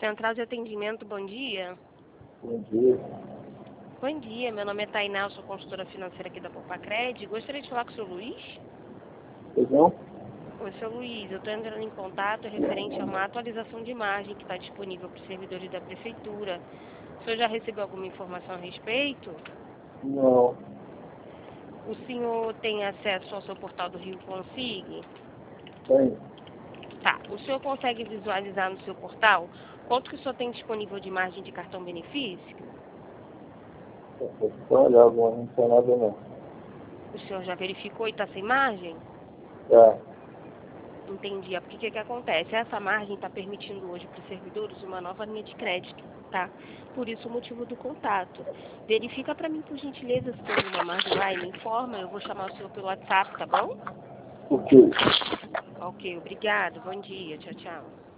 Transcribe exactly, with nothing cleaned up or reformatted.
Central de Atendimento, bom dia. Bom dia. Bom dia, meu nome é Tainá, eu sou consultora financeira aqui da Poupa-Cred. Gostaria de falar com o seu Luiz? Pois não? Oi, seu Luiz, eu estou entrando em contato referente a uma atualização de imagem que está disponível para os servidores da Prefeitura. O senhor já recebeu alguma informação a respeito? Não. O senhor tem acesso ao seu portal do Rio Consig? Tem. Tá. O senhor consegue visualizar no seu portal quanto que o senhor tem disponível de margem de cartão benefício? Vou só olhar alguma, não tem nada não. O senhor já verificou e está sem margem? Tá. Entendi. Porque o que, que acontece? Essa margem está permitindo hoje para os servidores uma nova linha de crédito, tá? Por isso o motivo do contato. Verifica para mim, por gentileza, se tem alguma margem lá e me informa. Eu vou chamar o senhor pelo WhatsApp, tá bom? Por quê? Ok, obrigado. Bom dia. Tchau, tchau.